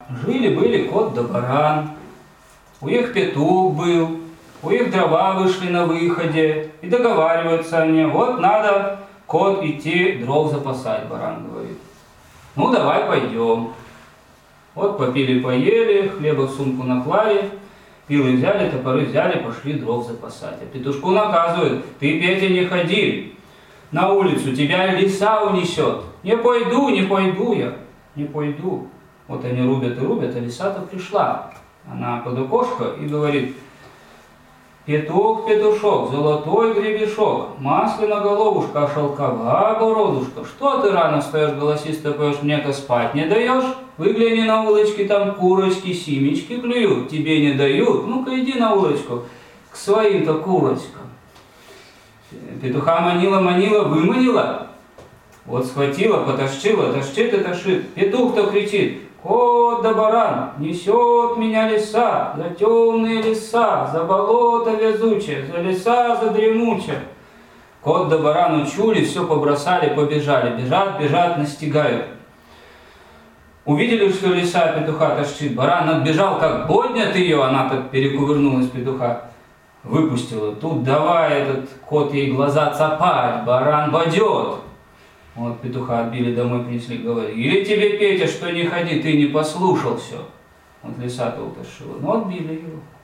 Жили-были кот да баран. У их петух был, у их дрова вышли на выходе, и договариваются они: вот надо, кот, идти дров запасать, баран говорит. Ну, давай пойдем. Вот попили-поели, хлеба в сумку наклали, пилы взяли, топоры взяли, пошли дров запасать. А петушку наказывают: ты, Петя, не ходи на улицу, тебя лиса унесет. Не пойду я, не пойду. Вот они рубят и рубят, а лиса-то пришла. Она под окошко и говорит: петух, петушок, золотой гребешок, масляная головушка, шелкова бородушка, что ты рано встаешь, голосисто поешь, мне-ка спать не даешь? Выгляни на улочке, там курочки, семечки клюют, тебе не дают, ну-ка иди на улочку к своим-то курочкам. Петуха манила, выманила, вот схватила, потащила, тащит. Петух-то кричит: кот да баран, несет меня лиса, за темные леса, за болото везучее, за леса задремучее. Кот да баран учули, все побросали, побежали, бежат, настигают. Увидели, что лиса петуха тащит, баран отбежал, как поднят ее, она так перекувырнулась, петуха выпустила. Тут давай этот кот ей глаза цапать, баран бодет. Вот петуха отбили, домой принесли, говорили: или тебе, Петя, что не ходи, ты не послушался. Вот лиса-то утащила, но отбили его.